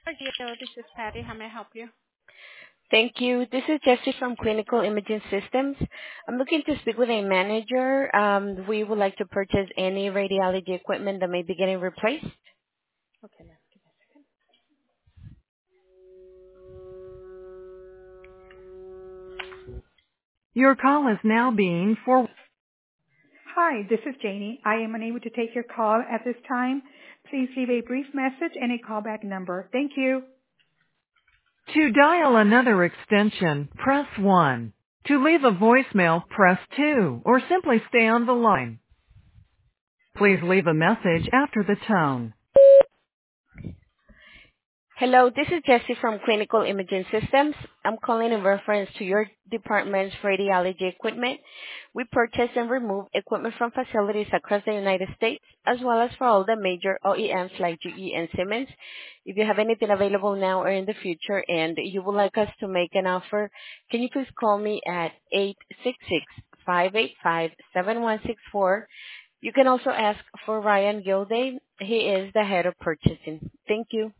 Hello, this is Patty. How may I help you? Thank you. This is Jessie from Clinical Imaging Systems. I'm looking to speak with a manager. We would like to purchase any radiology equipment that may be getting replaced. Okay, ma'am. Give me a second. Your call is now being for. Hi, this is Janie. I am unable to take your call at this time. Please leave a brief message and a callback number. Thank you. To dial another extension, press 1. To leave a voicemail, press 2, or simply stay on the line. Please leave a message after the tone. Hello, this is Jessie from Clinical Imaging Systems. I'm calling in reference to your department's radiology equipment. We purchase and remove equipment from facilities across the United States, as well as for all the major OEMs like GE and Siemens. If you have anything available now or in the future and you would like us to make an offer, can you please call me at 866-585-7164. You can also ask for Ryan Gilday. He is the head of purchasing. Thank you.